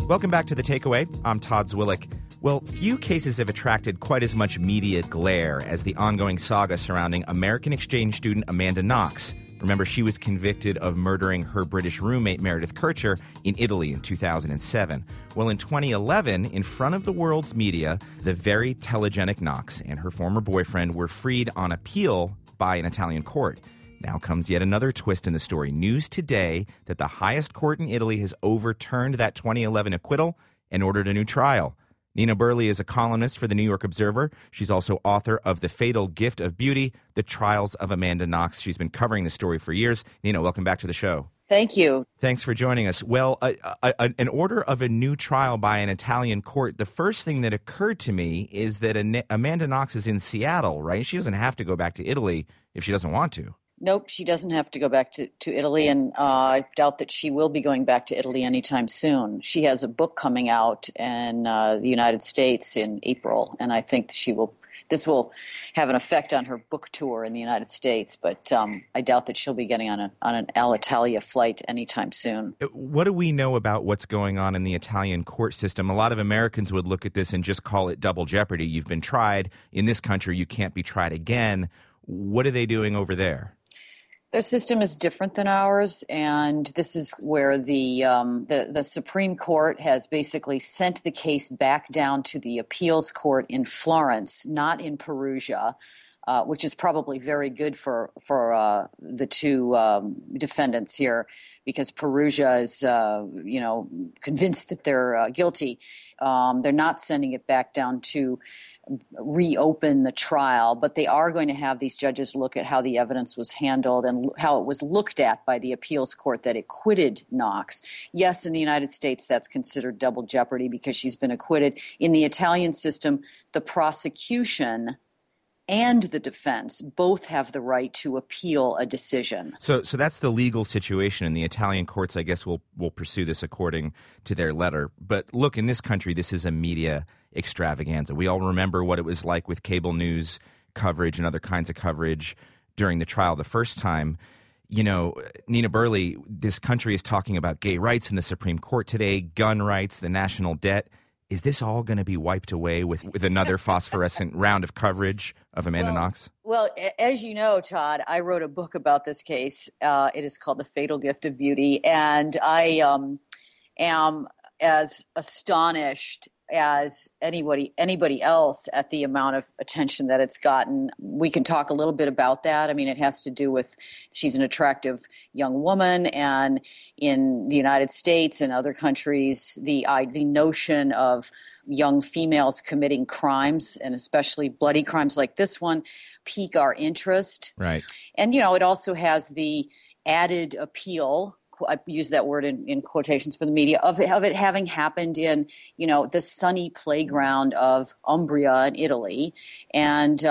Welcome back to The Takeaway. I'm Todd Zwillich. Well, few cases have attracted quite as much media glare as the ongoing saga surrounding American exchange student Amanda Knox. Remember, she was convicted of murdering her British roommate Meredith Kercher in Italy in 2007. Well, in 2011, in front of the world's media, the very telegenic Knox and her former boyfriend were freed on appeal by an Italian court. Now comes yet another twist in the story. News today that the highest court in Italy has overturned that 2011 acquittal and ordered a new trial. Nina Burley is a columnist for the New York Observer. She's also author of The Fatal Gift of Beauty, The Trials of Amanda Knox. She's been covering the story for years. Nina, welcome back to the show. Thank you. Thanks for joining us. Well, an order of a new trial by an Italian court. The first thing that occurred to me is that Amanda Knox is in Seattle, right? She doesn't have to go back to Italy if she doesn't want to. Nope, she doesn't have to go back to Italy, and I doubt that she will be going back to Italy anytime soon. She has a book coming out in the United States in April, and I think this will have an effect on her book tour in the United States, but I doubt that she'll be getting on an Alitalia flight anytime soon. What do we know about what's going on in the Italian court system? A lot of Americans would look at this and just call it double jeopardy. You've been tried. In this country, you can't be tried again. What are they doing over there? Their system is different than ours, and this is where the Supreme Court has basically sent the case back down to the appeals court in Florence, not in Perugia, which is probably very good for the two defendants here, because Perugia is convinced that they're guilty. They're not sending it back down to reopen the trial, but they are going to have these judges look at how the evidence was handled and how it was looked at by the appeals court that acquitted Knox. Yes, in the United States, that's considered double jeopardy because she's been acquitted. In the Italian system, the prosecution and the defense both have the right to appeal a decision. So that's the legal situation, and the Italian courts, I guess, will pursue this according to their letter. But look, in this country, this is a media extravaganza. We all remember what it was like with cable news coverage and other kinds of coverage during the trial the first time. You know, Nina Burley, this country is talking about gay rights in the Supreme Court today, gun rights, the national debt. Is this all going to be wiped away with another phosphorescent round of coverage of Amanda Knox? Well, as you know, Todd, I wrote a book about this case. It is called The Fatal Gift of Beauty, and I am as astonished as anybody else at the amount of attention that it's gotten. We can talk a little bit about that. I mean, it has to do with she's an attractive young woman, and in the United States and other countries, the notion of young females committing crimes, and especially bloody crimes like this one, pique our interest. Right. And, it also has the added appeal, I use that word in quotations for the media, of it having happened in, the sunny playground of Umbria in Italy. And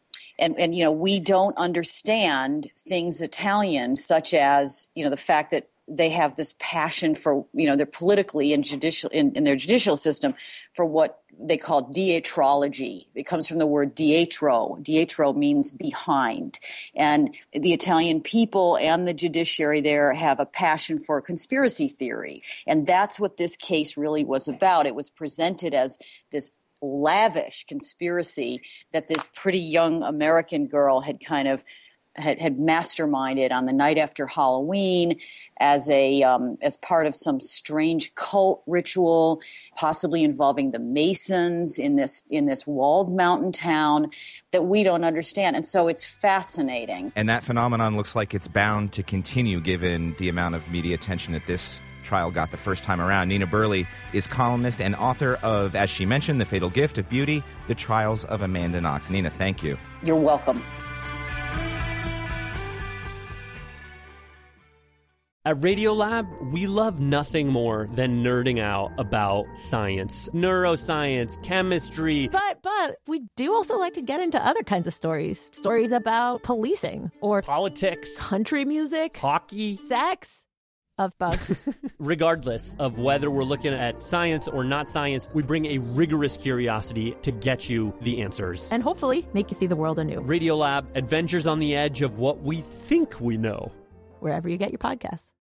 we don't understand things Italian, such as, the fact that they have this passion for, they're politically and judicial in their judicial system for what they call dietrology. It comes from the word dietro. Dietro means behind. And the Italian people and the judiciary there have a passion for conspiracy theory. And that's what this case really was about. It was presented as this lavish conspiracy that this pretty young American girl had kind of had masterminded on the night after Halloween as part of some strange cult ritual, possibly involving the Masons in this walled mountain town that we don't understand. And so it's fascinating. And that phenomenon looks like it's bound to continue given the amount of media attention that this trial got the first time around. Nina Burley is columnist and author of, as she mentioned, The Fatal Gift of Beauty, The Trials of Amanda Knox. Nina, thank you. You're welcome. At Radiolab, we love nothing more than nerding out about science, neuroscience, chemistry. But we do also like to get into other kinds of stories. Stories about policing or politics, country music, hockey, sex, of bugs. Regardless of whether we're looking at science or not science, we bring a rigorous curiosity to get you the answers. And hopefully make you see the world anew. Radiolab, adventures on the edge of what we think we know. Wherever you get your podcasts.